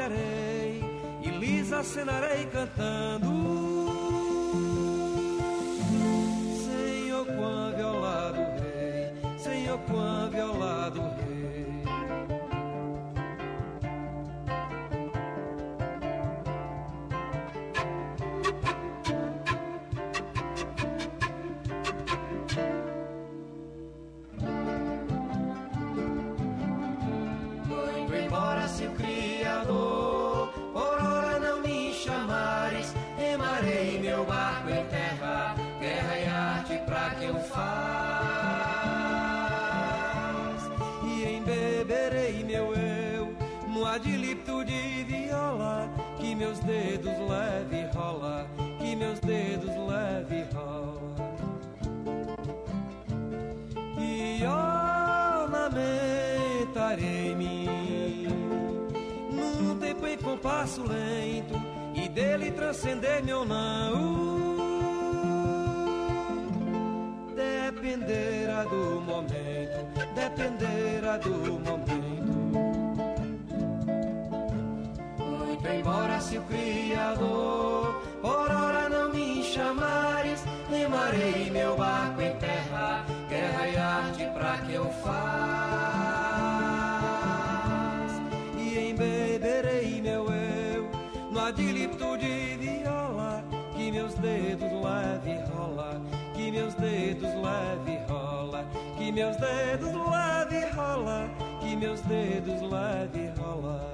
olharei e lhes acenarei cantando. Senhor, quão violado rei, Senhor, quão violado rei. Muito embora se o Criador por ora não me chamares, remarei meu barco em terra, guerra e arte pra que eu faz. E embeberei meu eu no adilipto de viola, que meus dedos leve rola, que meus dedos leve rola. E ornamentarei-me num tempo em compasso lento, e dele transcender-me ou não dependerá do momento, dependerá do momento. Muito embora se o Criador por ora não me chamares, remarei meu barco em terra, guerra e arte pra que eu faz. E embeberei meu eu no adilipto de viola, que meus dedos leve rola, que meus dedos leve rola, que meus dedos leve rola, que meus dedos leve rola.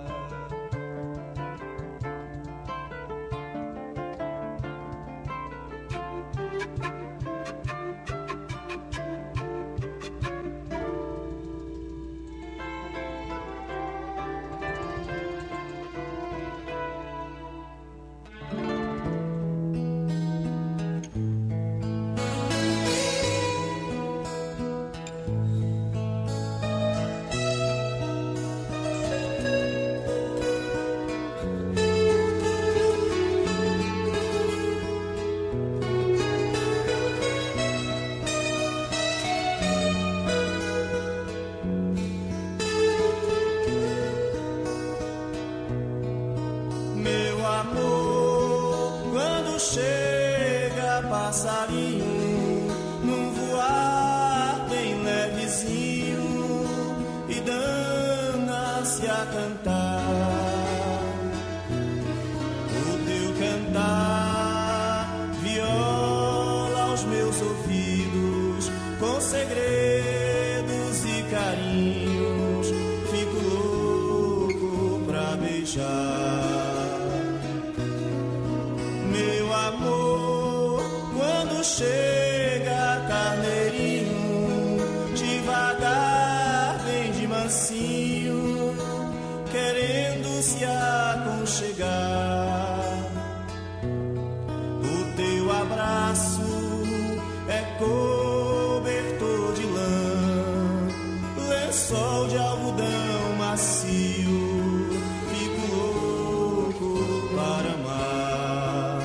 Chega passarinho num voar bem levezinho e dana-se a cantar. O teu cantar viola aos meus ouvidos com segredos e carinhos. Fico louco pra beijar. Meu amor, quando chega carneirinho, devagar vem de mansinho, querendo se aconchegar. O teu abraço é cobertor de lã, lençol de algodão macio. Fico louco para amar.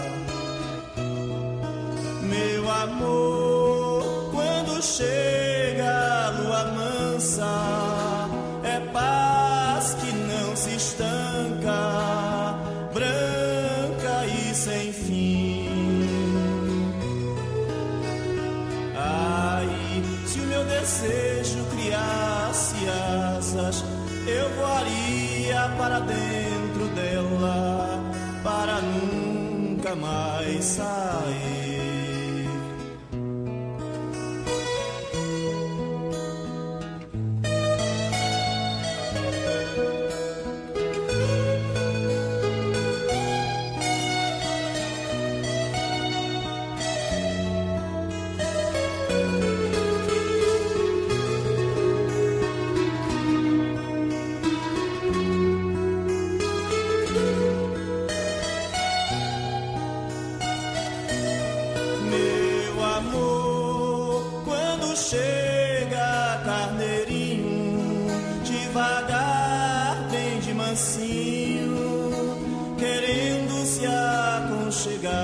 Meu amor, quando chega a lua mansa, é paz que não se estanca, branca e sem fim. Ai, se o meu desejo criasse asas, eu voaria para dentro dela, para nunca mais sair. Chega carneirinho, devagar vem de mansinho, querendo se aconchegar.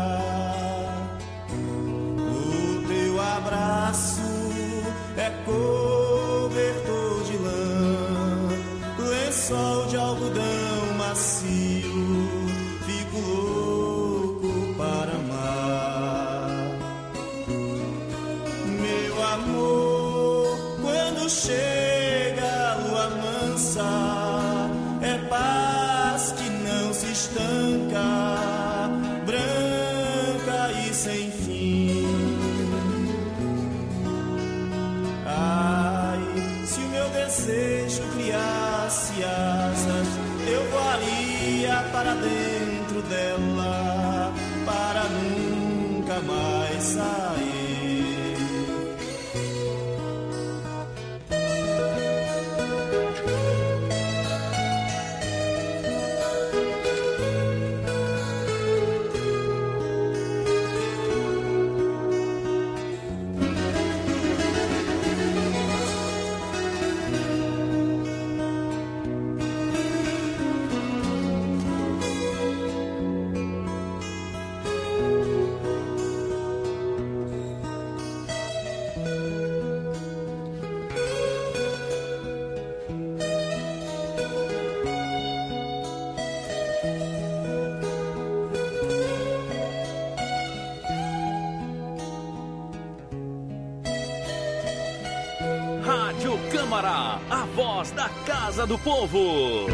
O teu abraço é cobertor de lã, lençol de algodão macio. para dentro dela, para nunca mais sair. Rádio Câmara, a voz da Casa do Povo.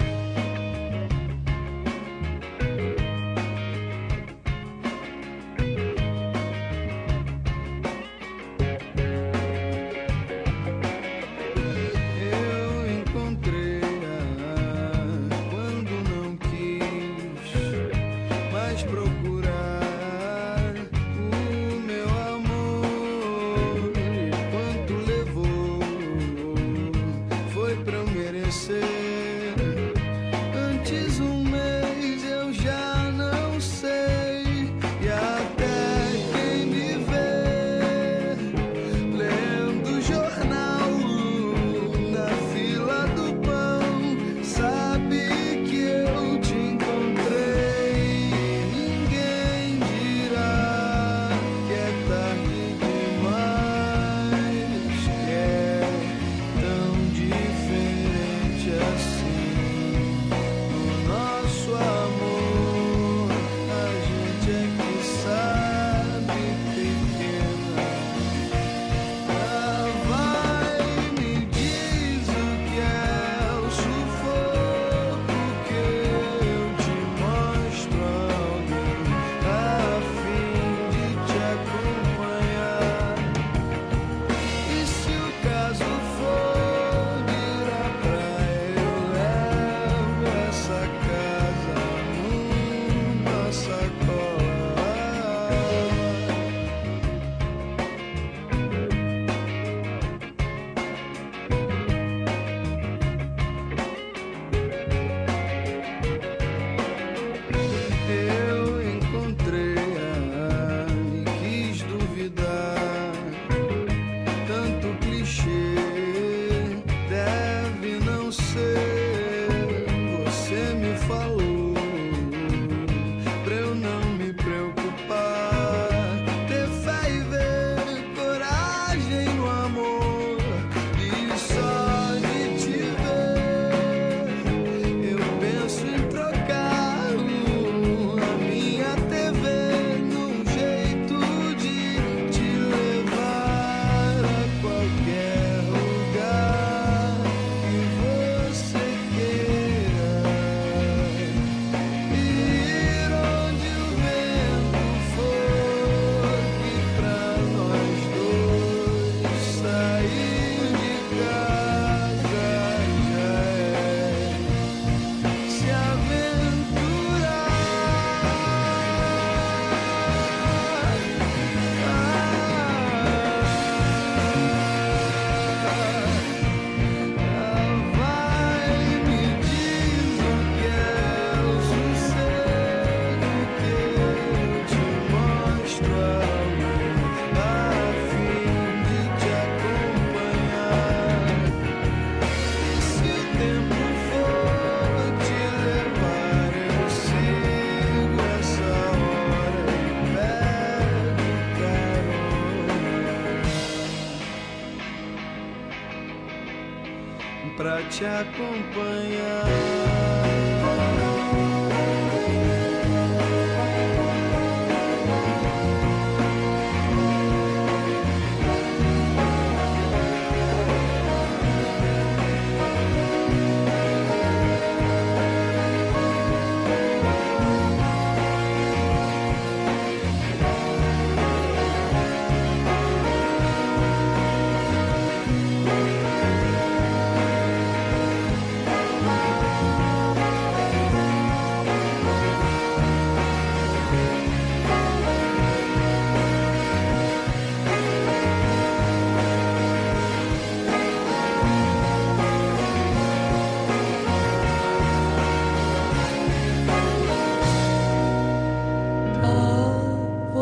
Pra te acompanhar.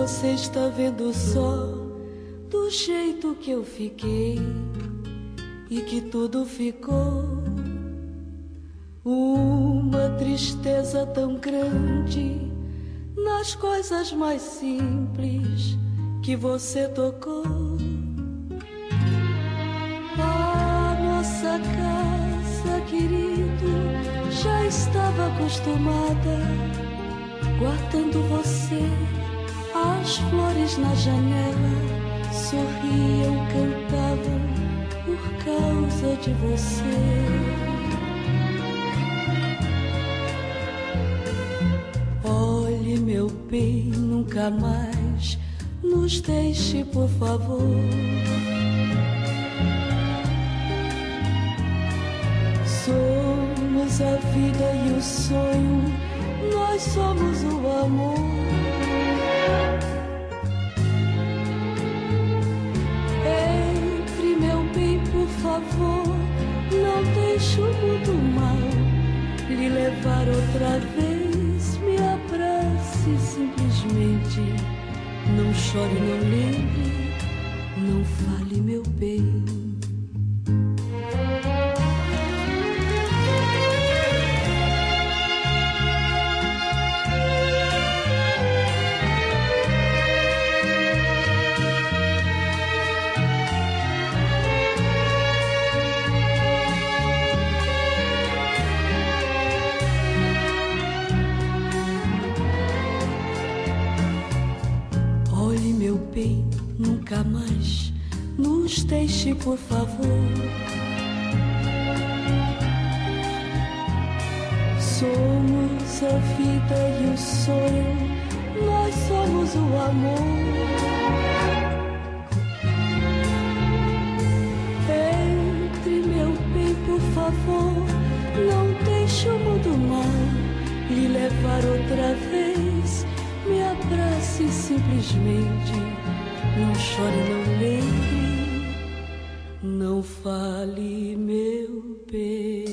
você está vendo só do jeito que eu fiquei e que tudo ficou uma tristeza tão grande nas coisas mais simples que você tocou. A nossa casa, querido, já estava acostumada, guardando você. As flores na janela sorriam, cantavam por causa de você. Olhe, meu bem, nunca mais nos deixe, por favor. Somos a vida e o sonho, nós somos o amor. Entre, meu bem, por favor, não deixe o mundo mal lhe levar outra vez. Me abrace simplesmente, não chore, não lembre, não fale, meu bem. Nunca mais nos deixe, por favor. Somos a vida e o sonho, nós somos o amor. Entre, meu bem, por favor, não deixe o mundo mal lhe levar outra vez. Me abrace simplesmente, não chore, não lembre, não fale, meu bem.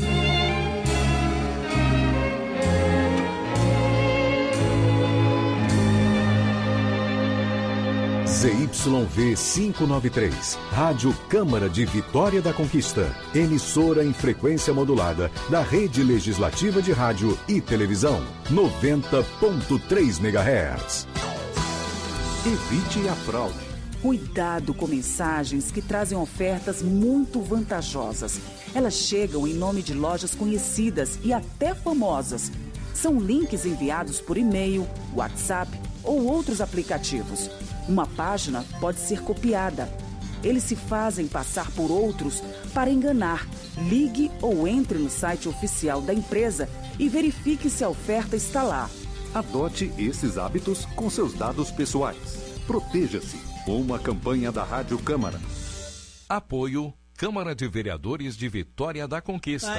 ZYV 593, Rádio Câmara de Vitória da Conquista, emissora em frequência modulada da Rede Legislativa de Rádio e Televisão, 90.3 MHz. Evite a fraude. Cuidado com mensagens que trazem ofertas muito vantajosas. Elas chegam em nome de lojas conhecidas e até famosas. São links enviados por e-mail, WhatsApp ou outros aplicativos. Uma página pode ser copiada. Eles se fazem passar por outros para enganar. Ligue ou entre no site oficial da empresa e verifique se a oferta está lá. Adote esses hábitos com seus dados pessoais. Proteja-se. Uma campanha da Rádio Câmara. Apoio Câmara de Vereadores de Vitória da Conquista.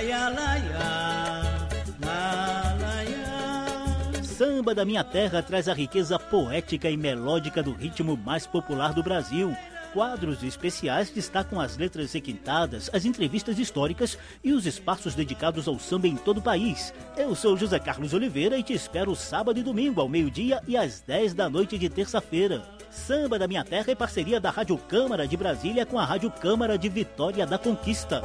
Samba da Minha Terra traz a riqueza poética e melódica do ritmo mais popular do Brasil. Quadros especiais destacam as letras requintadas, as entrevistas históricas e os espaços dedicados ao samba em todo o país. Eu sou José Carlos Oliveira e te espero sábado e domingo ao meio-dia e às 10 da noite de terça-feira. Samba da Minha Terra é parceria da Rádio Câmara de Brasília com a Rádio Câmara de Vitória da Conquista.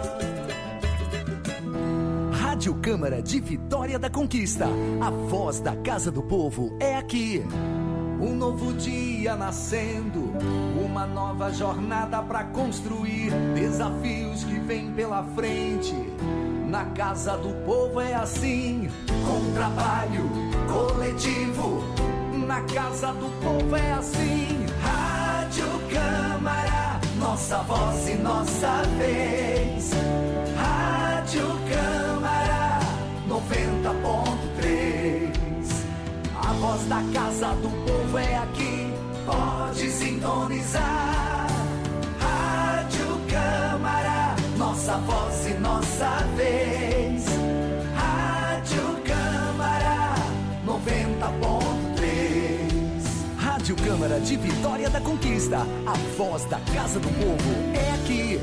Rádio Câmara de Vitória da Conquista, a voz da Casa do Povo é aqui. Um novo dia nascendo, uma nova jornada pra construir, desafios que vêm pela frente. Na Casa do Povo é assim, com trabalho coletivo. Na Casa do Povo é assim. Rádio Câmara, nossa voz e nossa vez. Rádio Câmara 90.3. A voz da Casa do Povo é aqui, pode sintonizar. Rádio Câmara, nossa voz e nossa vez. Rádio Câmara 90.3. Rádio Câmara de Vitória da Conquista, a voz da Casa do Povo é aqui.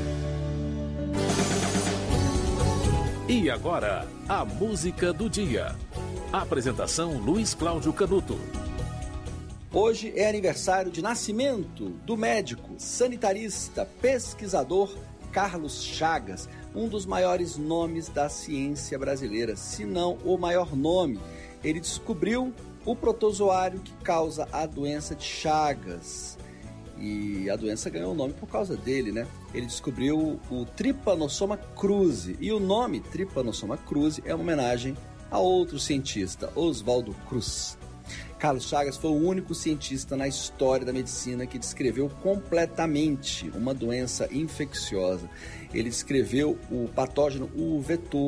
E agora, a música do dia. Apresentação Luiz Cláudio Canuto. Hoje é aniversário de nascimento do médico, sanitarista, pesquisador Carlos Chagas, um dos maiores nomes da ciência brasileira, se não o maior nome. Ele descobriu o protozoário que causa a doença de Chagas. E a doença ganhou o nome por causa dele, né? Ele descobriu o Trypanosoma cruzi. E o nome Trypanosoma cruzi é uma homenagem a outro cientista, Oswaldo Cruz. Carlos Chagas foi o único cientista na história da medicina que descreveu completamente uma doença infecciosa. Ele descreveu o patógeno, o vetor,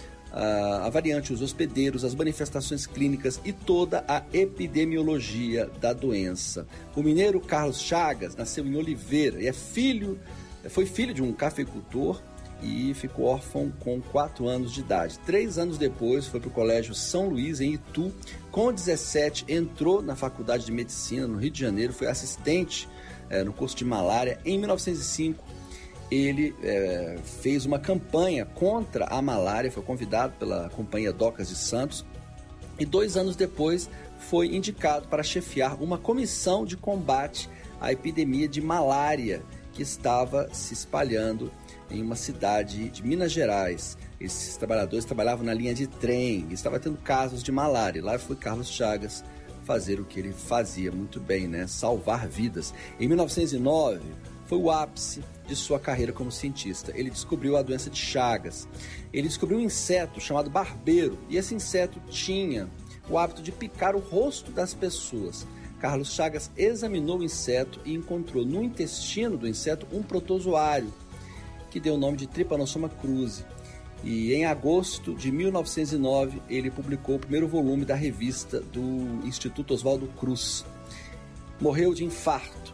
a variante, os hospedeiros, as manifestações clínicas e toda a epidemiologia da doença. O mineiro Carlos Chagas nasceu em Oliveira e foi filho de um cafeicultor e ficou órfão com 4 anos de idade. 3 anos depois foi para o Colégio São Luís, em Itu. Com 17, entrou na Faculdade de Medicina, no Rio de Janeiro, foi assistente no curso de malária. Em 1905, ele fez uma campanha contra a malária, foi convidado pela Companhia Docas de Santos e 2 anos depois foi indicado para chefiar uma comissão de combate à epidemia de malária que estava se espalhando em uma cidade de Minas Gerais. Esses trabalhadores trabalhavam na linha de trem e estava tendo casos de malária. Lá foi Carlos Chagas fazer o que ele fazia muito bem, né? Salvar vidas. Em 1909, foi o ápice de sua carreira como cientista. Ele descobriu a doença de Chagas. Ele descobriu um inseto chamado barbeiro, e esse inseto tinha o hábito de picar o rosto das pessoas. Carlos Chagas examinou o inseto e encontrou no intestino do inseto um protozoário, que deu o nome de Trypanosoma cruzi. E em agosto de 1909, ele publicou o primeiro volume da revista do Instituto Oswaldo Cruz. Morreu de infarto,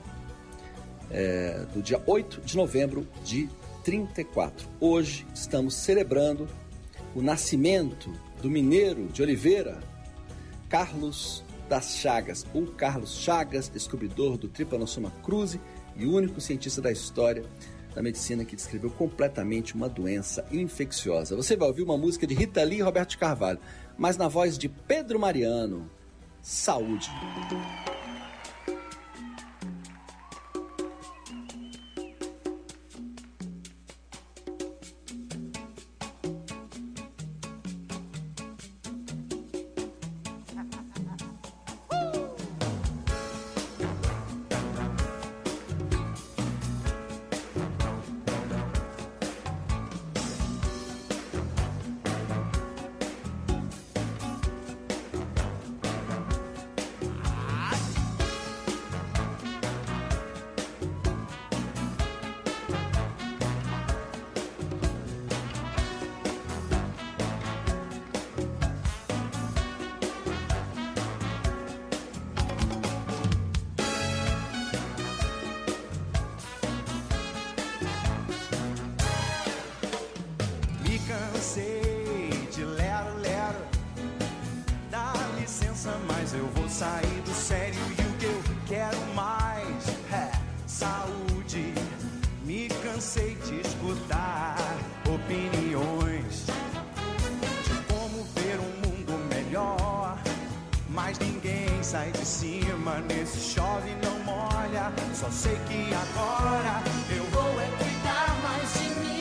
no dia 8 de novembro de 34. Hoje estamos celebrando o nascimento do mineiro de Oliveira, Carlos das Chagas, ou Carlos Chagas, descobridor do Trypanosoma cruzi e único cientista da história da medicina que descreveu completamente uma doença infecciosa. Você vai ouvir uma música de Rita Lee e Roberto de Carvalho, mas na voz de Pedro Mariano. Saúde. Sair do sério e o que eu quero mais é saúde. Me cansei de escutar opiniões de como ver um mundo melhor, mas ninguém sai de cima nesse chove não molha. Só sei que agora eu vou cuidar mais de mim.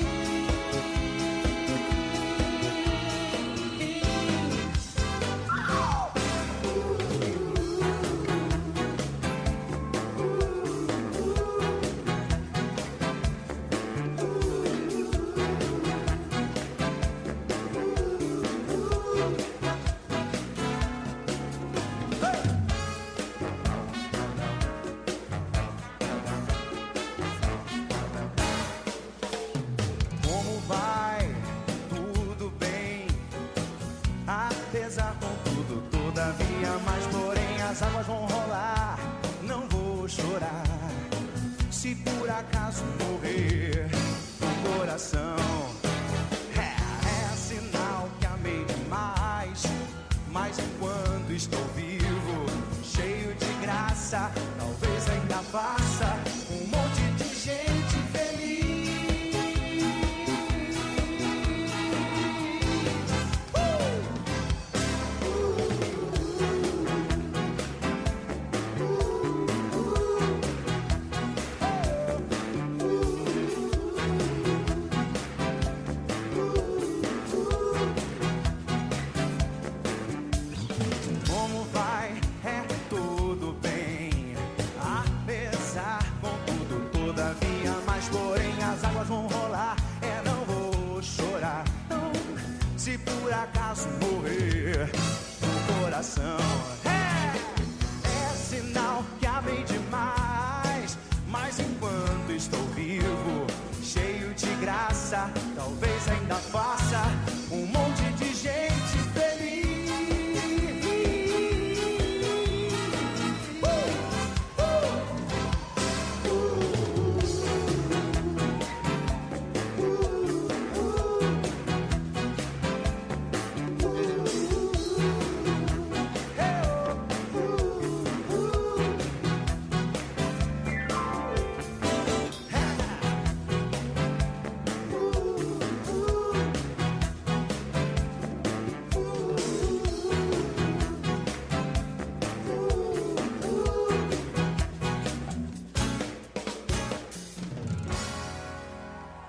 As águas vão rolar, não vou chorar. Se por acaso morrer o coração, é sinal que amei demais. Mas enquanto estou vivo, cheio de graça, talvez ainda faça um monte de gente feliz.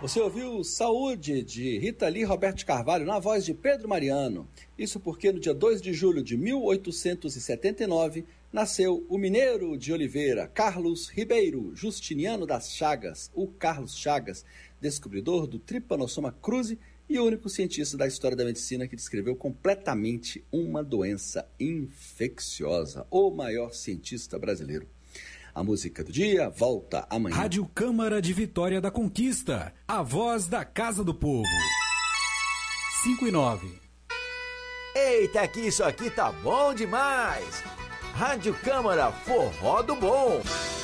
Você ouviu Saúde, de Rita Lee e Roberto Carvalho, na voz de Pedro Mariano. Isso porque no dia 2 de julho de 1879, nasceu o mineiro de Oliveira, Carlos Ribeiro Justiniano das Chagas, o Carlos Chagas, descobridor do Trypanosoma cruzi e o único cientista da história da medicina que descreveu completamente uma doença infecciosa, o maior cientista brasileiro. A música do dia volta amanhã. Rádio Câmara de Vitória da Conquista, a voz da Casa do Povo. 5:09. Eita, que isso aqui tá bom demais! Rádio Câmara, forró do bom!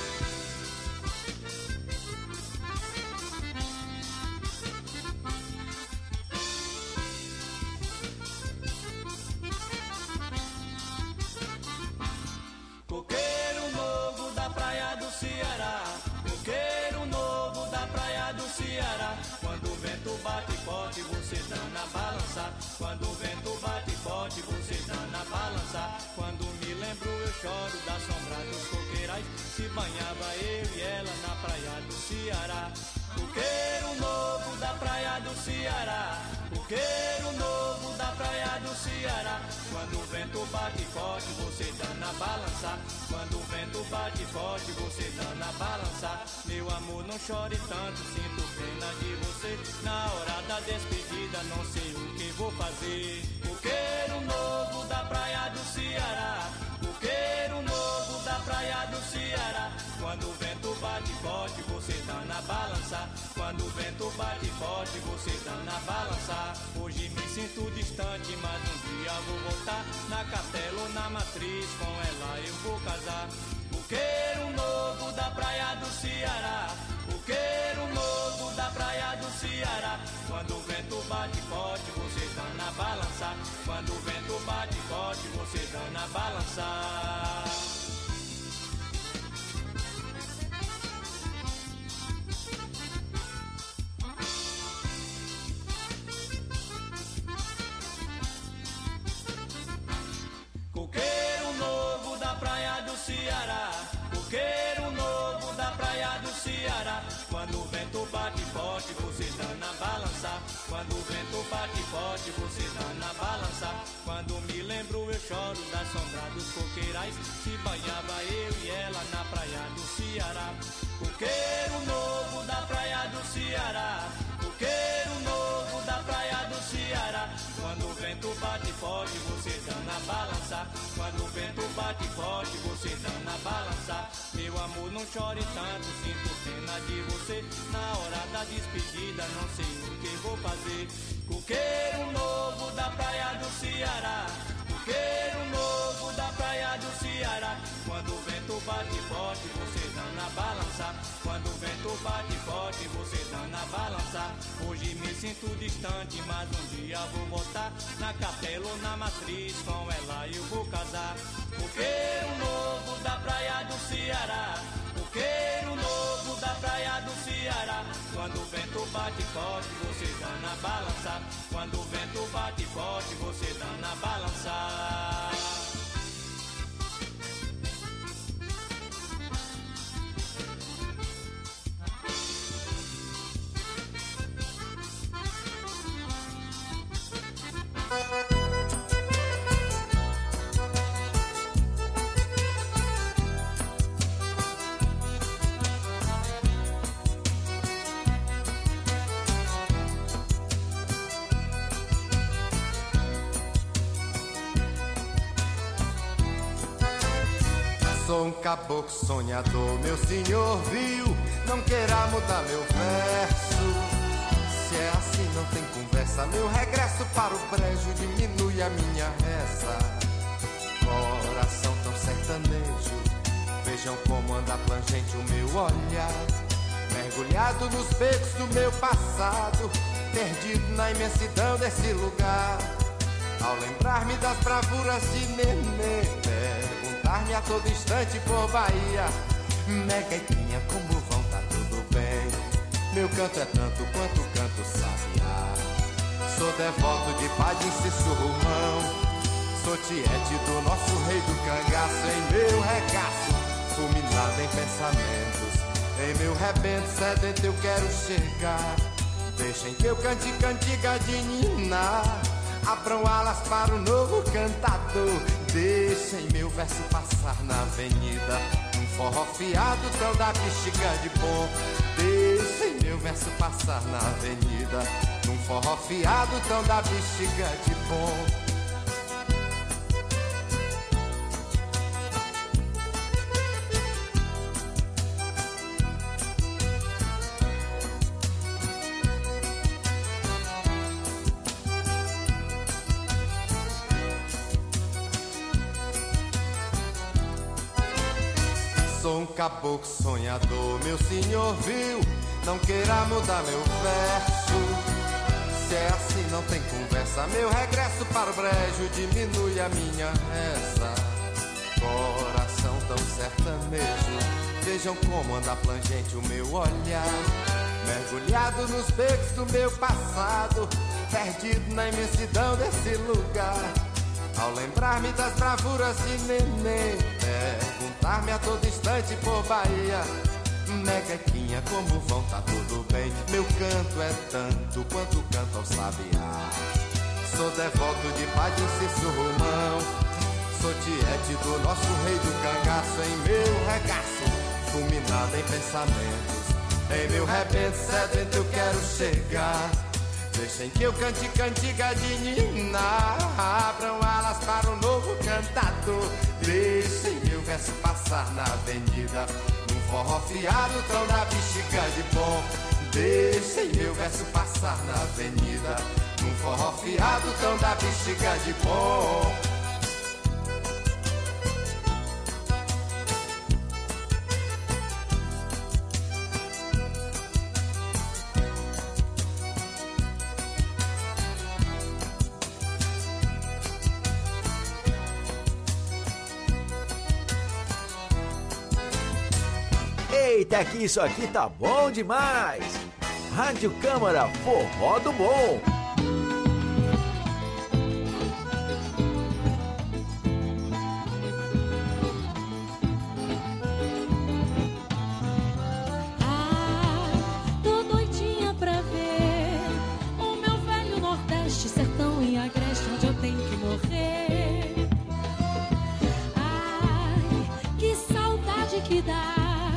Coqueiro novo da praia do Ceará, coqueiro novo da praia do Ceará. Quando o vento bate forte, você dá na balança. Quando o vento bate forte, você dá na balança. Quando me lembro, eu choro da sombra dos coqueirais. Se banhava eu e ela na praia do Ceará. Coqueiro novo da praia do Ceará, coqueiro novo da praia do Ceará. Quando o vento bate forte, você dá na balança. Quando o vento bate forte, você dá na balança. Meu amor, não chore tanto, sinto pena de você. Na hora da despedida, não sei o que vou fazer. Coqueiro novo da praia do Ceará, coqueiro novo da praia do Ceará. Quando o vento bate forte, você dá na balança. Quando o vento bate forte, você dá na balança. Hoje me sinto distante, mas um dia vou voltar. Na capela ou na matriz, com ela eu vou casar. Coqueiro novo da praia do Ceará, coqueiro novo da praia do Ceará. Quando o vento bate forte, você dá na balança. Quando o vento bate forte, você dá na balança. Coqueiro novo da praia do Ceará, coqueiro novo da praia do Ceará. Quando o vento bate forte, você dá na balança. Quando o vento bate forte, você dá na balança. Quando me lembro, eu choro da sombra dos coqueirais. Se banhava eu e ela na praia do Ceará. Coqueiro novo da praia do Ceará, coqueiro novo da praia do Ceará. Quando o vento bate forte, você dá na balança. Quando o vento bate forte, você dá na balança. Meu amor, não chore tanto, sinto pena de você. Na hora da despedida, não sei o que vou fazer. Coqueiro novo da praia do Ceará, coqueiro novo da praia do Ceará. Quando o vento bate forte, você dá na balança. Quando o vento bate forte, você dá na balança. Hoje me sinto distante, mas um dia vou voltar. Na capela ou na matriz, com ela eu vou casar. Coqueiro novo da praia do Ceará, coqueiro novo da praia do Ceará. Quando o vento bate forte, você dá na balança. Quando o vento bate forte, você dá na balança. Sou um caboclo sonhador, meu senhor viu, não queira mudar meu verso. Se é assim não tem conversa, meu regresso para o brejo diminui a minha reza. Coração tão sertanejo, vejam como anda plangente o meu olhar. Mergulhado nos becos do meu passado, perdido na imensidão desse lugar. Ao lembrar-me das bravuras de Nenê, perguntar-me a todo instante por Bahia. Megaitinha, como vão, tá tudo bem? Meu canto é tanto quanto canto sabiá. Sou devoto de Padre Sussurrumão, sou tiete do nosso rei do cangaço. Em meu regaço, fulminado em pensamentos, em meu rebento sedento eu quero chegar. Deixem que eu cante cantiga de Nina, abram alas para o novo cantador. Deixem meu verso passar na avenida, num forró fiado tão da bexiga de bom. Deixem meu verso passar na avenida, num forró fiado tão da bexiga de bom. Sou um caboclo sonhador, meu senhor viu, não queira mudar meu verso. Se é assim não tem conversa, meu regresso para o brejo diminui a minha reza. Coração tão sertanejo, vejam como anda plangente o meu olhar, mergulhado nos becos do meu passado, perdido na imensidão desse lugar. Ao lembrar-me das bravuras de neném, perguntar-me a todo instante por Bahia, Neguequinha, como vão, tá tudo bem? Meu canto é tanto quanto canto ao sabiá. Sou devoto de Padre Cício Romão, sou tiete do nosso rei do cangaço. Em meu regaço, fulminado em pensamentos, em meu rebento sedento eu quero chegar. Deixem que eu cante cantiga de Nina, abram alas para o novo cantador. Deixem meu verso passar na avenida, num forró fiado tão da bexiga de bom. Deixem meu verso passar na avenida, num forró fiado tão da bexiga de bom. Eita, que isso aqui tá bom demais! Rádio Câmara, forró do bom! Tô doidinha pra ver o meu velho Nordeste, sertão e agreste, onde eu tenho que morrer. Ai, que saudade que dá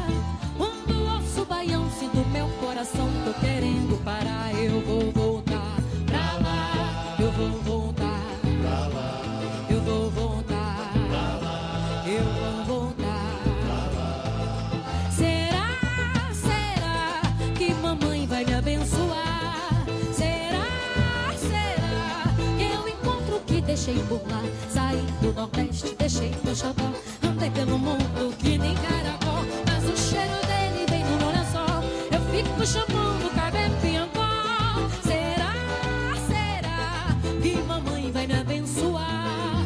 do meu coração, tô querendo parar. Eu vou voltar pra lá, eu vou voltar pra lá, eu vou voltar pra lá, eu vou voltar pra lá. Será que mamãe vai me abençoar? Será que eu encontro o que deixei por lá? Saí do Nordeste, deixei meu xodó, andei pelo mundo que nem caracol, mas o cheiro dele vem no meu lençol. Fico chamando Cabé Piancó. Será que mamãe vai me abençoar?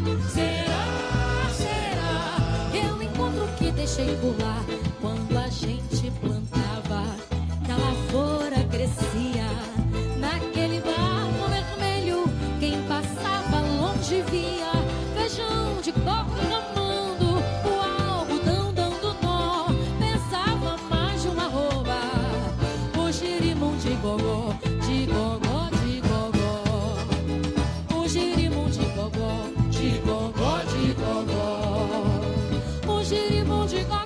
Será que eu encontro o que deixei por lá? Quando a gente plantava, que a lavoura crescia naquele barro vermelho, quem passava longe via feijão de coco ramando, o algodão dando nó, pensava mais de uma arroba. Girimum de gogó, de gogó, de gogó. O girimum de gogó, de gogó, de gogó. O girimum de gogó.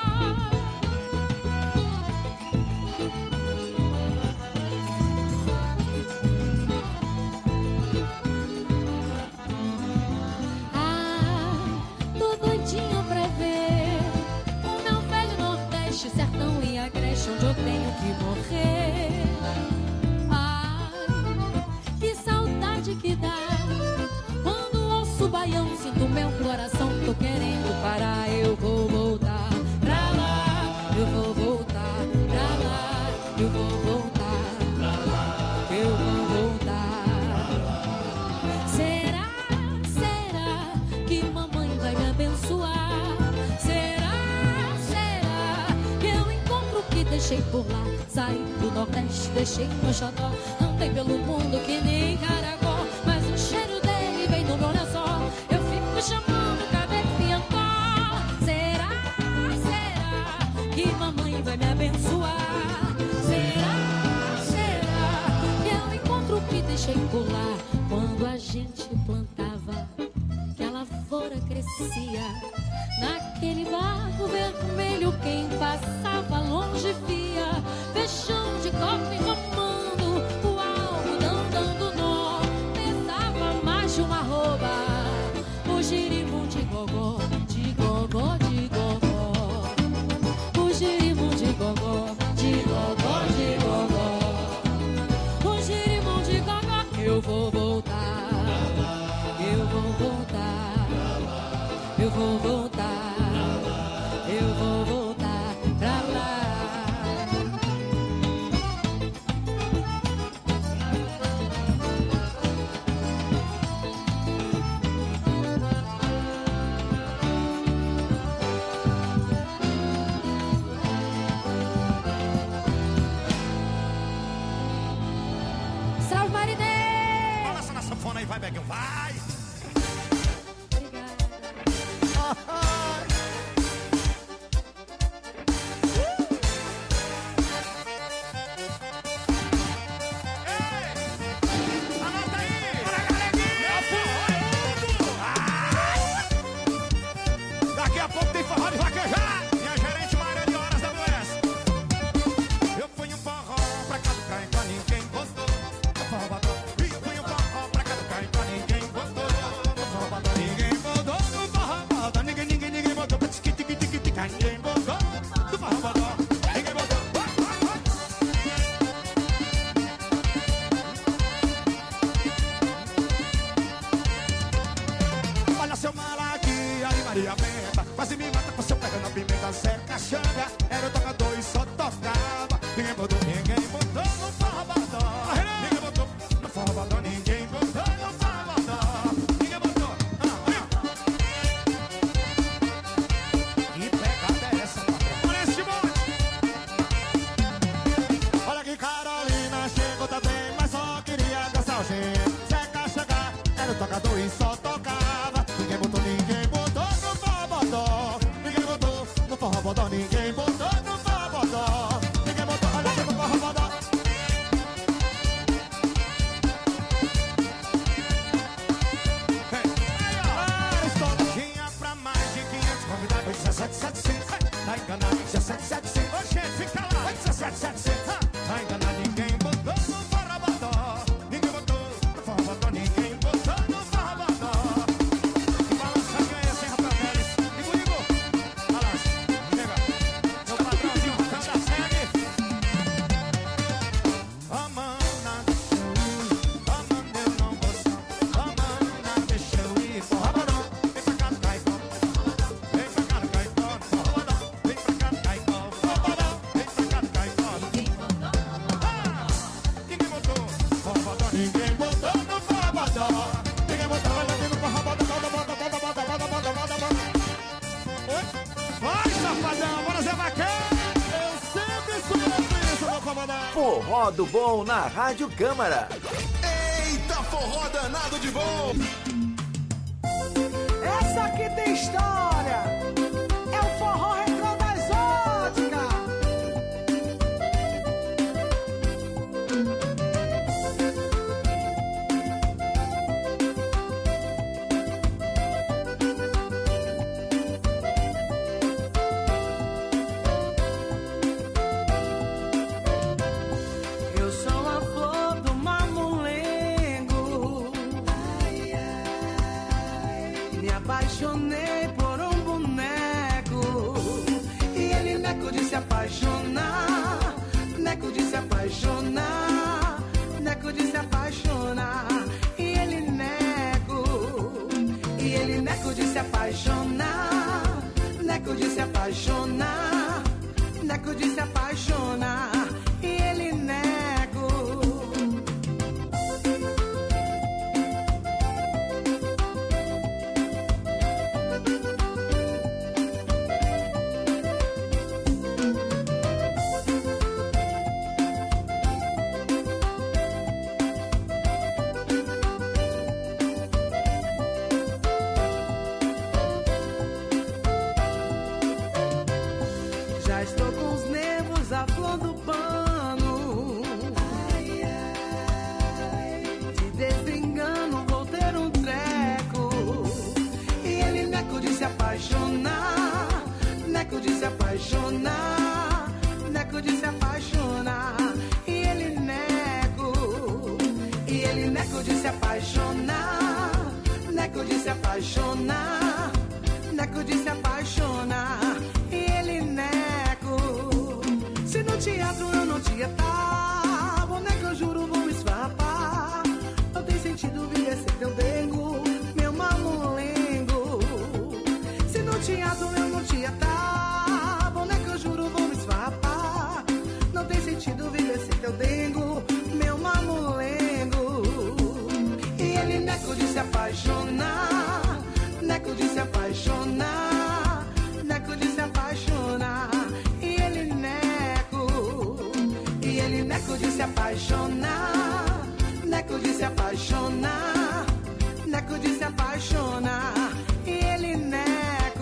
Tô doidinha pra ver o meu velho Nordeste, sertão e agreste, onde eu tenho que morrer. Ai, que saudade que dá quando ouço o baião, sinto meu coração, tô querendo parar. Eu vou voltar pra lá, eu vou voltar pra lá, eu vou voltar pra lá, eu vou voltar pra lá. Será que mamãe vai me abençoar? Será que eu encontro o que deixei por lá? Saí do Nordeste, deixei meu xodó, andei pelo mundo que nem caracol, mas o cheiro dele vem no meu lençol. Eu fico chamando Cabé Piancó. Será que mamãe vai me abençoar? Será por lá quando a gente plantava, que a lavoura crescia. Naquele barro vermelho quem passava longe via fechão de copa enromando, o algodão dando nó, pesava mais de uma arroba, o girimum de gogó, de gogó, de gogó, o girimum de gogó, de gogó, de gogó, o girimum de gogó. Eu vou voltar, eu vou voltar, eu vou voltar, eu vou voltar pra lá. Salve, Marinês! Olha essa na sanfona aí, vai, Beguinho, vai! Daqui a pouco tem forró de vaquejar. Minha gerente Maria de Horas WS. Eu fui um forró pra cá do Caicó, ninguém botou. No forró badó. E fui um forró pra cá do Caicó, ninguém botou. No forró badó. Ninguém botou no forró badó. Ninguém botou. Ninguém botou no forró badó. Ninguém botou. Olha seu Malaquia e Maria Benta, quase me mata com seu pegando a pimenta. Zé Caxanga era o tocador e só tocava. Ninguém botou no forró badó. Ninguém botou no forró badó. Ninguém botou no forró badó. Ninguém botou. Que pegada é essa, patrão? Olha esse monte. Olha que Carolina chegou também, mas só queria dançar o jeito. Zé Caxanga era o tocador e só tocava. Ninguém botou no forró badó. Ninguém botou no forró badó. Ninguém botou no forró badó. Ninguém botou, olha aqui no forró badó. Tinha pra mais de 500 convidados. 1775, tá enganado. 1775, ô gente, fica lá. 1775, tá enganado. Ninguém botou no forró badó. Ninguém botou no forró badó. Ninguém botou no forró badó. E balança quem é esse, Rafael Vélez? Igor, balança, nega. Meu patrãozinho, Rafael da Segue. A mão na deixa eu ir, a mão eu não vou só. A mão na deixa eu ir, forró badó. Vem pra cá do Caicó, vem pra cá do Caicó, forró badó. Vem pra cá do Caicó, forró badó. Vem pra cá do Caicó. Ninguém botou forró badó. Ninguém botou no forró badó. Ninguém botou, olha aqui no forró badó. Oi? Vai, safadão, bora Zé Vaqueiro. Eu sempre sonhei isso, meu comandante. Forró do Bom na Rádio Câmara. Eita, forró danado de bom. Essa aqui tem história. É o forró retrô da exótica. Eu sou a flor do mamulengo. Me apaixonei por um boneco. E ele neco de se apaixonar. Neco de se apaixonar. Neco de se apaixonar. E ele neco. E ele neco de se apaixonar. Neco de se apaixonar. Neco de se apaixonar. E ele neco. Já estou com os nervos à flor do pão. apaixonar, Neco de se apaixonar. E ele Neco de se apaixonar, Neco de se apaixonar, Neco de se apaixonar. E ele Neco, se no teatro eu não te estar, boneco eu juro vou me esfarrapar. Não tem sentido viver sem teu dengo, meu mamulengo. Se no teatro eu não te estar, boneco eu juro vou me esfarrapar. Não tem sentido viver sem teu dengo, meu mamulengo. E ele Neco de se apaixonar, Neco de se apaixonar, Neco de se apaixonar. E ele Neco de se apaixonar, Neco de se apaixonar, Neco de se apaixonar. E ele Neco.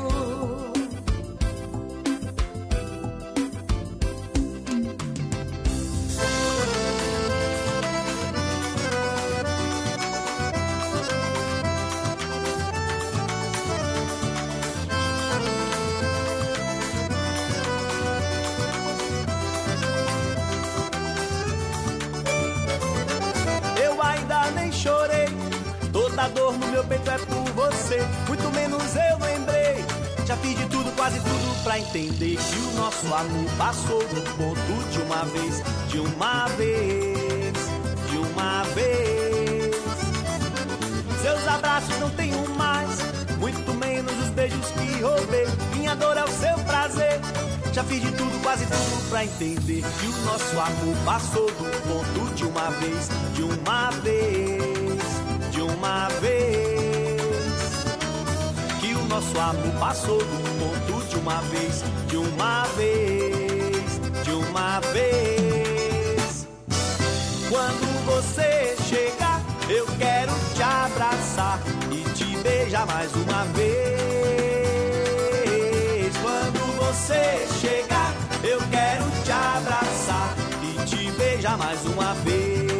Chorei, toda dor no meu peito é por você. Muito menos eu lembrei. Já fiz de tudo, quase tudo pra entender que o nosso amor passou do ponto de uma vez, de uma vez, de uma vez. Seus abraços não tenho mais, muito menos os beijos que roubei. Minha dor é o seu prazer. Já fiz de tudo, quase tudo pra entender que o nosso amor passou do ponto de uma vez, de uma vez, de uma vez. Que o nosso amor passou do ponto de uma vez, de uma vez, de uma vez. Quando você chegar, eu quero te abraçar e te beijar mais uma vez. Quando você chegar, eu quero te abraçar e te beijar mais uma vez.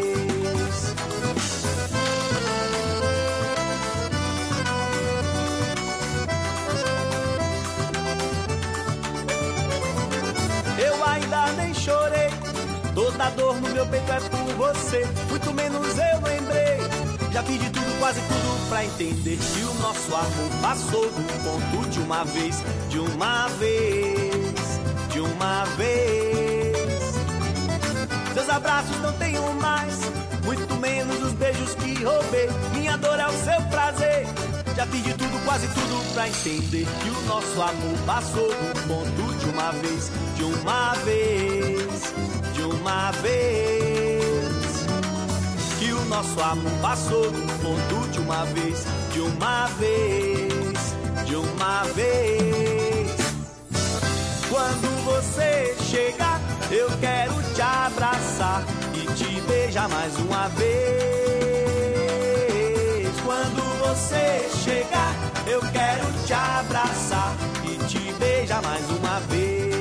Eu ainda nem chorei, toda dor no meu peito é por você. Muito menos eu lembrei. Já fiz de tudo, quase tudo pra entender que o nosso amor passou do ponto de uma vez, de uma vez, de uma vez. Seus abraços não tenho mais, muito menos os beijos que roubei. Minha dor é o seu prazer. Já fiz de tudo, quase tudo pra entender que o nosso amor passou do ponto de uma vez, de uma vez, de uma vez. Que o nosso amor passou do ponto de uma vez, de uma vez, de uma vez. Quando você chegar, eu quero te abraçar e te beijar mais uma vez. Quando você chegar, eu quero te abraçar e te beijar mais uma vez.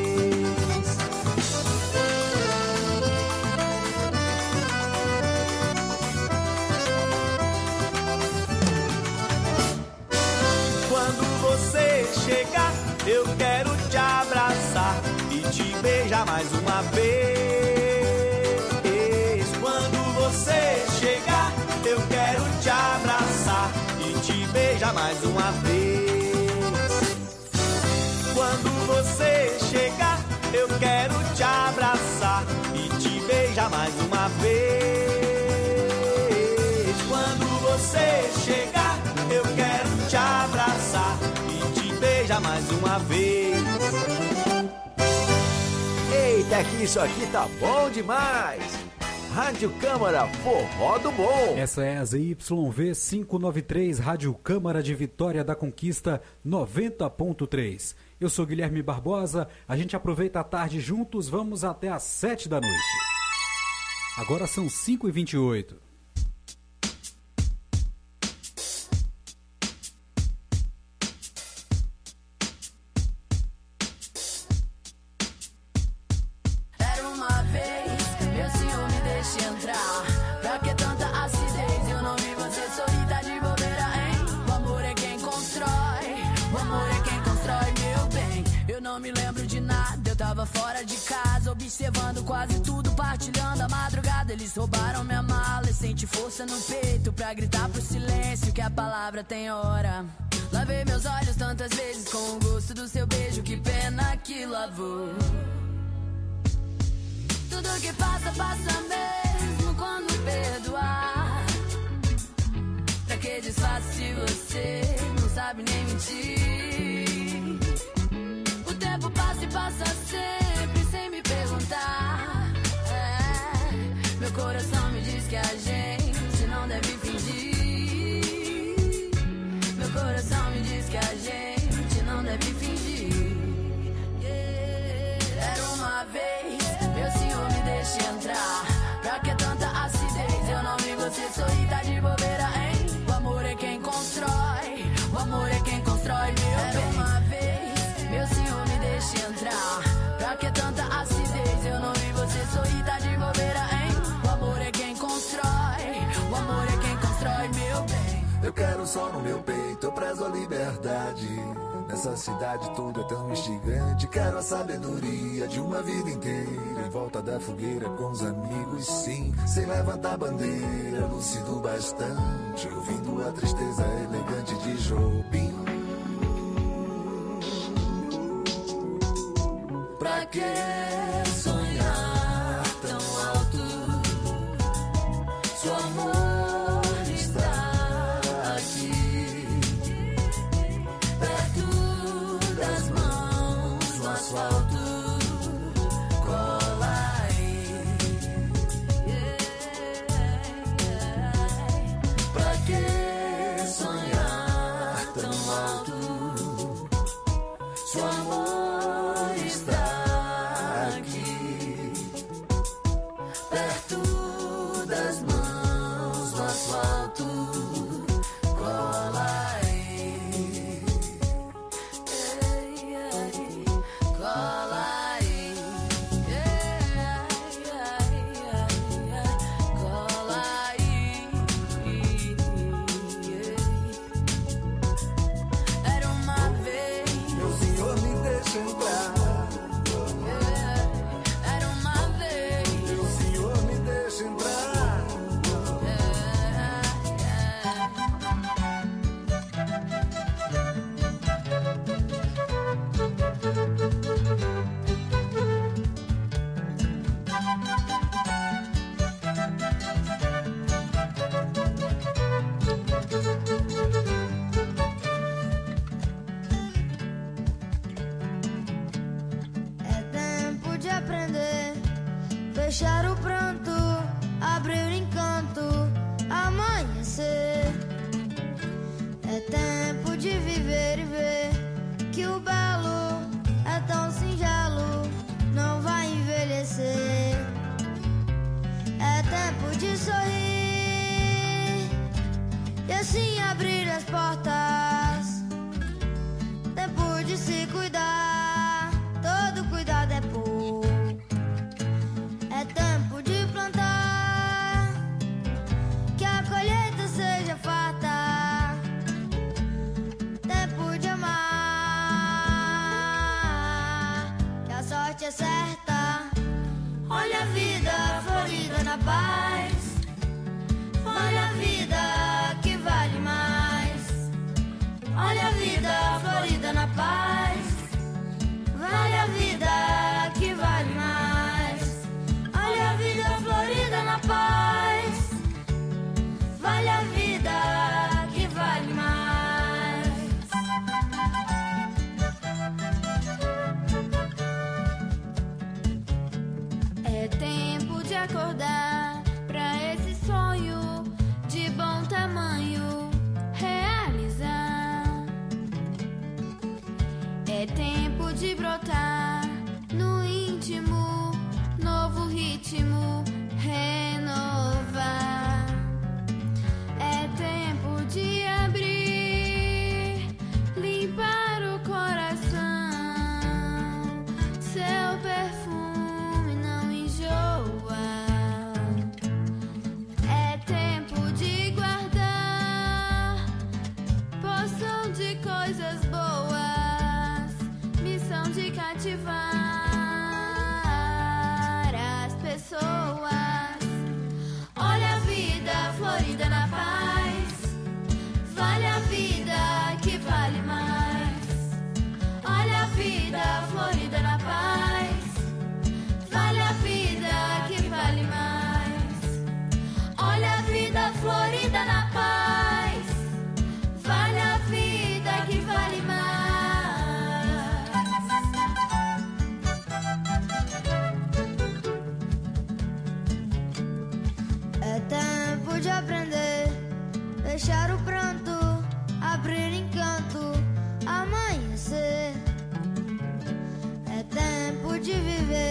Quando você chegar, eu quero te abraçar e te beijar mais uma vez. Quando você chegar, eu quero te abraçar e te beijar mais uma vez. Quando você chegar, eu quero te abraçar e te beijar mais uma vez. Quando você chegar, eu quero te abraçar e te beijar mais uma vez. Eita, que isso aqui tá bom demais! Rádio Câmara Forró do Bom. Essa é a ZYV 593, Rádio Câmara de Vitória da Conquista 90.3. Eu sou Guilherme Barbosa, a gente aproveita a tarde juntos, vamos até às 7 da noite. Agora são 5h28. Me lembro de de nada. Eu tava fora de casa, observando quase tudo, partilhando a madrugada. Eles roubaram minha mala e senti força no peito pra gritar pro silêncio que a palavra tem hora. Lavei meus olhos tantas vezes com o gosto do seu beijo, que pena que lavou. Tudo que passa, passa mesmo quando perdoar. Pra que disfarce se você não sabe nem mentir? O tempo passa e passa sempre sem me perguntar. Meu coração me diz que a gente não deve fingir. Meu coração me diz que a gente não deve fingir. Era uma vez, meu senhor me deixe entrar. Pra que tanta acidez? Eu não vi você sorrir, tá de bobeira, hein? O amor é quem constrói, o amor é quem constrói, meu bem. Era uma vez, meu senhor me deixe entrar. Pra que tanta acidez? Eu não vi você sorrir, tá de bobeira, hein? O amor é quem constrói, o amor é quem constrói, meu bem. Eu quero sol no meu peito, eu prezo a liberdade. Nessa cidade tudo é tão instigante. Quero a sabedoria de uma vida inteira em volta da fogueira com os amigos, sim. Sem levantar bandeira, lúcido bastante, ouvindo a tristeza elegante de Jobim. Pra que sonhar tão alto? Seu amor está aqui, perto das mãos no asfalto. Cola aí. Pra que sonhar tão alto? Seu amor está aqui, perto das mãos no asfalto. Cola aí, cola aí, cola aí. Era uma vez, meu senhor me deixa entrar. era uma vez. Meu senhor me deixa entrar. É tempo de aprender, fechar o pranto, abrir o encanto, amanhecer. É tempo de viver e ver que o belo é tão singelo, não vai envelhecer. É tempo de sorrir e assim abrir as portas. Tempo de se cuidar, todo cuidado é pouco. É tempo de plantar, que a colheita seja farta. Tempo de amar, que a sorte é certa. Olha a vida florida na paz. Olha a vida que vale mais. Olha a vida florida na paz. Vale a vida que vale mais. Olha a vida florida na paz. Vale a vida que vale mais. É tempo de acordar pra esse sonho de bom tamanho realizar. É tempo de brotar no íntimo, novo ritmo renovar. É tempo de abrir, limpar o coração. Seu perfume não enjoa.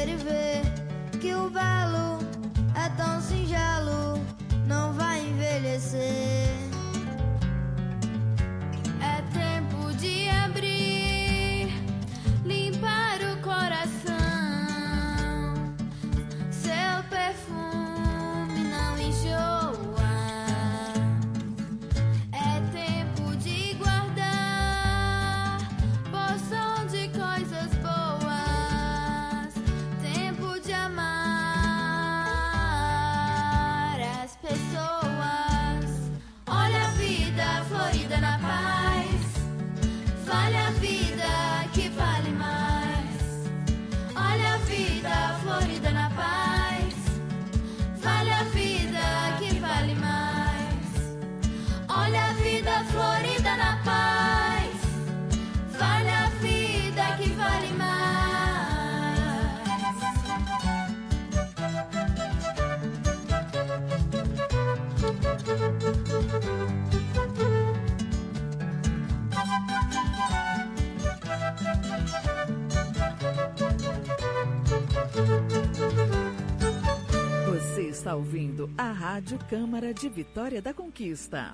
e ver que o belo é tão singelo, não vai envelhecer. É tempo de abrir, limpar o coração. Seu perfume não enjoa. É tempo de guardar porção de coisas boas. Tempo de amar as pessoas. Olha a vida florida na paz. Vale a vida que vale mais. Olha a vida florida na paz. Vale a vida que vale mais. Olha a vida florida na paz. Vale a vida que vale mais. Você está ouvindo a Rádio Câmara de Vitória da Conquista.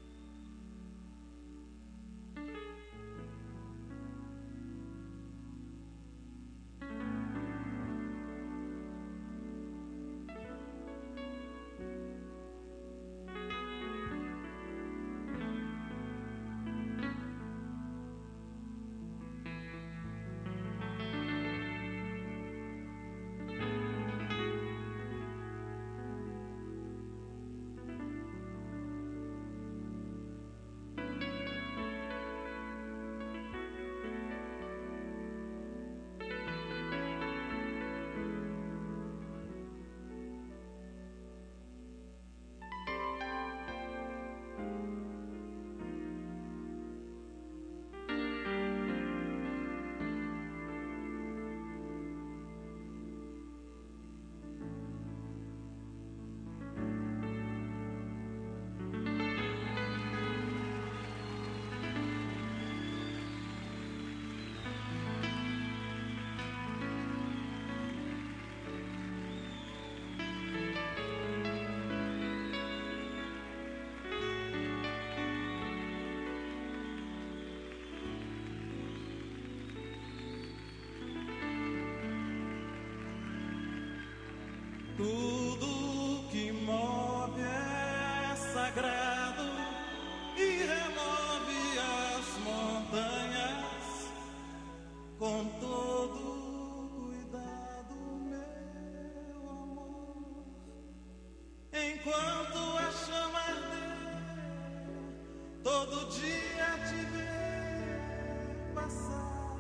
Tudo que move é sagrado e remove as montanhas com todo cuidado, meu amor. Enquanto a chama arder, todo dia te ver passar.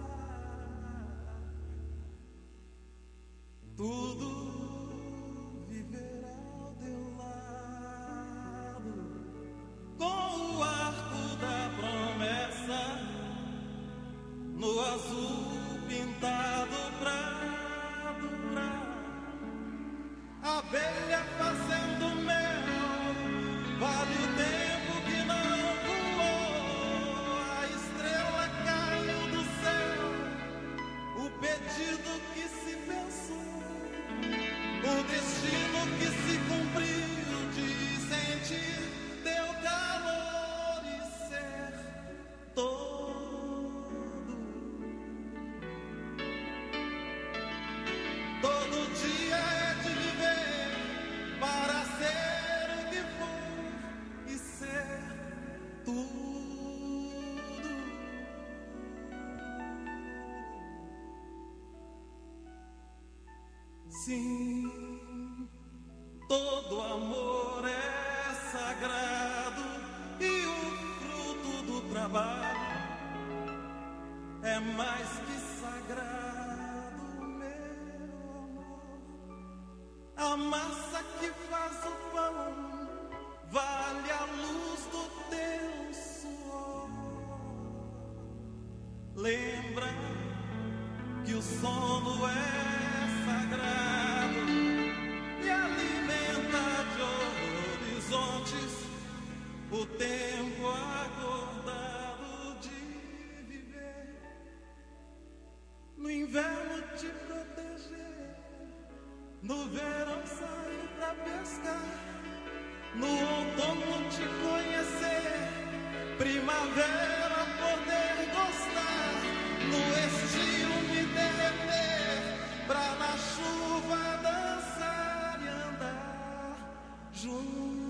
Tudo com o arco da promessa no azul pintado pra durar. Abelha fazendo mel, vale o tempo que não voou. A estrela caiu do céu, o pedido que se pensou, o destino que se cumpriu de sentir. Deu calor e ser todo. Todo dia é de viver para ser o que for e ser tudo. Sim, todo amor é sagrado e o fruto do trabalho é mais que sagrado, meu amor. A massa que faz o pão vale a luz do teu suor. Lembra que o sono é sagrado e alimenta de horizontes o tempo acordado de viver. No inverno te proteger No verão sair pra pescar, no outono te conhecer, primavera poder gostar, no estio me derreter, pra na chuva dançar e andar junto.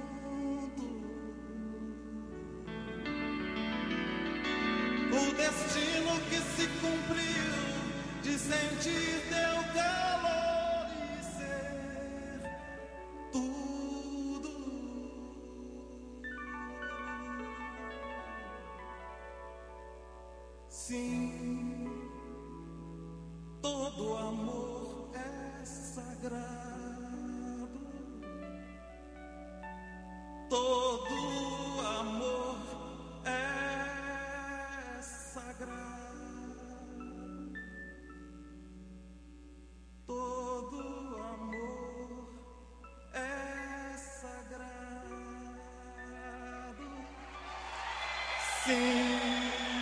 O destino que se cumpriu de sentir teu calor e ser tudo. Sim, todo amor é sagrado, todo amor é sagrado. Todo amor é sagrado. Sim.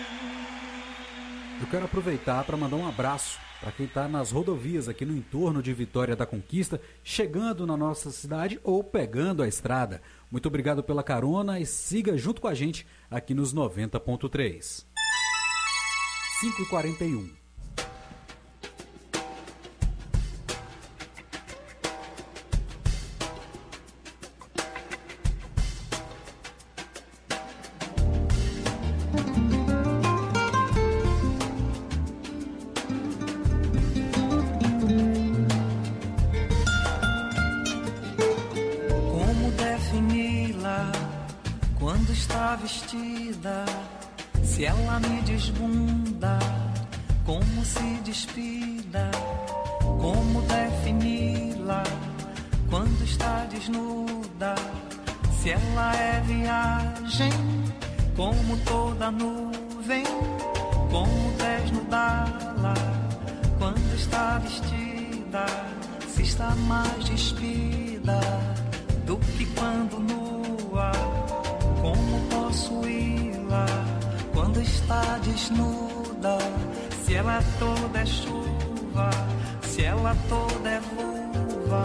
Eu quero aproveitar para mandar um abraço para quem está nas rodovias aqui no entorno de Vitória da Conquista, chegando na nossa cidade ou pegando a estrada. Muito obrigado pela carona e siga junto com a gente aqui nos 90.3. 5h41. Como defini-la quando está vestida? Se ela me desbunda, como se despida? Como defini-la quando está desnuda? Se ela é viagem, como toda nuvem, como desnudá-la quando está vestida? Se está mais despida do que quando nua, como possuí-la quando está desnuda? Se ela toda é chuva, se ela toda é vulva.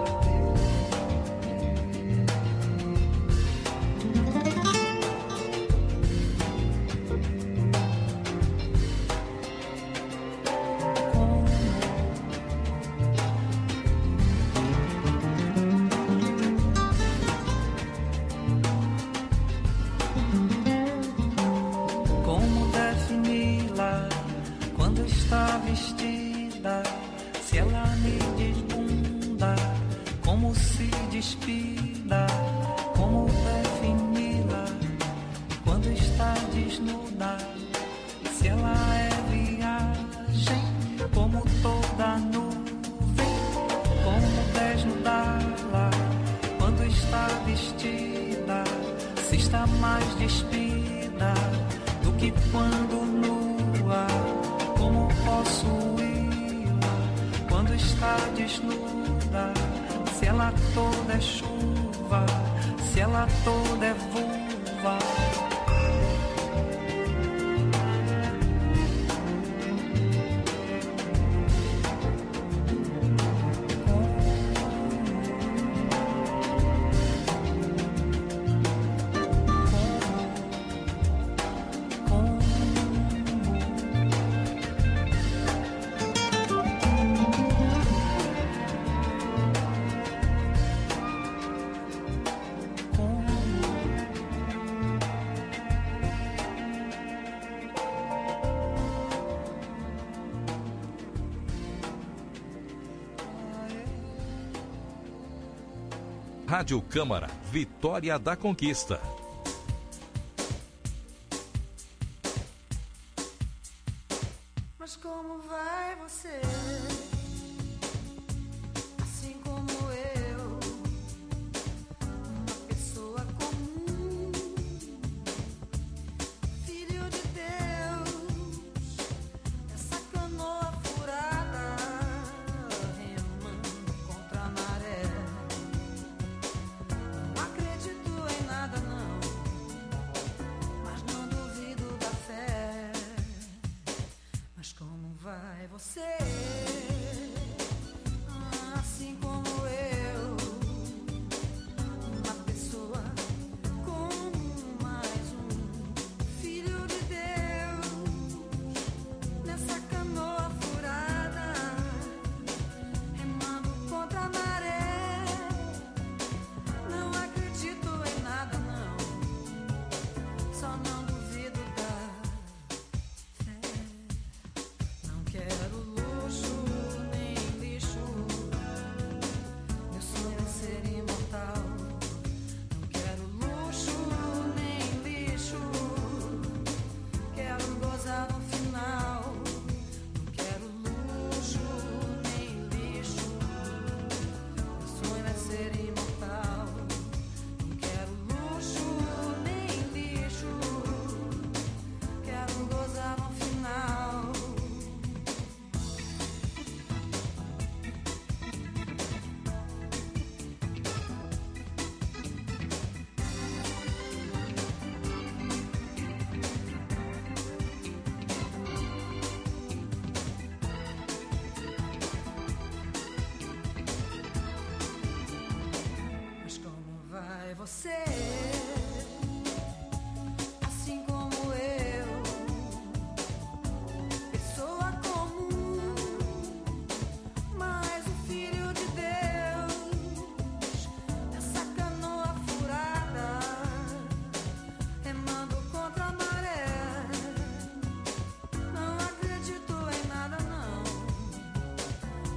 Como defini-la quando está vestida? Se ela me desbunda, como se despida? Como defini-la quando está desnuda? Se ela é viagem, como toda nuvem, como desnudá-la quando está vestida? Se está mais despida do que quando nua, como possuí-la quando está desnuda? Se ela toda é chuva, se ela toda é vulva. Rádio Câmara, Vitória da Conquista.